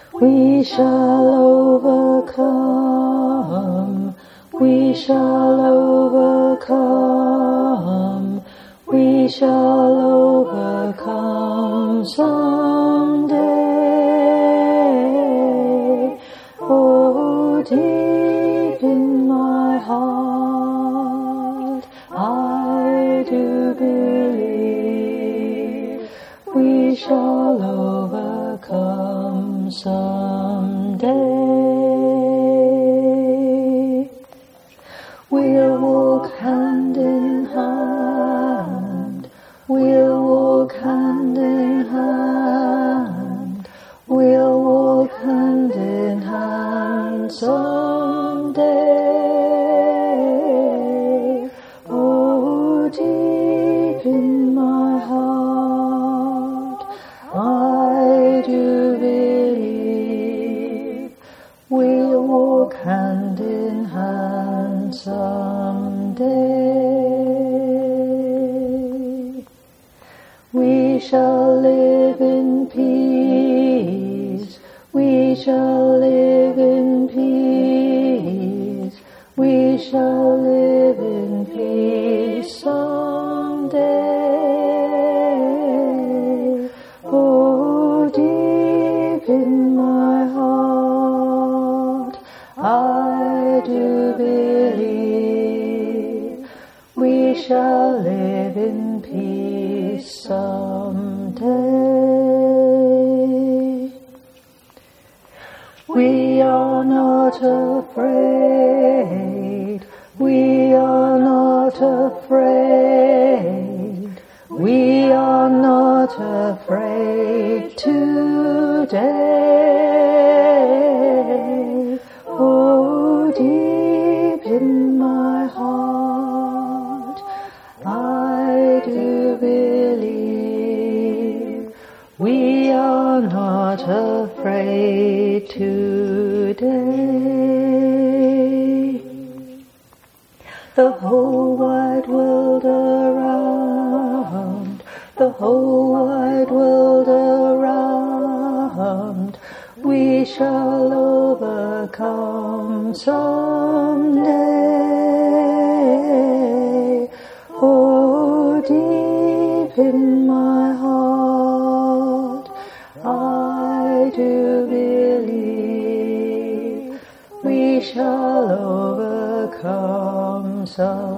We shall overcome. We shall overcome. We shall overcome someday. Oh, deep in my heart, I do believe we shall overcome someday. We'll walk hand in hand. We'll walk hand in hand. We'll walk hand in hand someday. Oh, deep in my heart, I do believe we'll walk hand in hand someday. We shall live in peace. We shall live in peace. We shall live in peace someday. Oh, deep in my heart, I do believe we shall live in peace someday. We are not afraid. We are not afraid. We are not afraid today. Oh, deep in my heart, I do believe we are not afraid today. The whole wide world around, the whole wide world around, we shall overcome someday. Oh, deep in my heart, I do believe we shall overcome someday.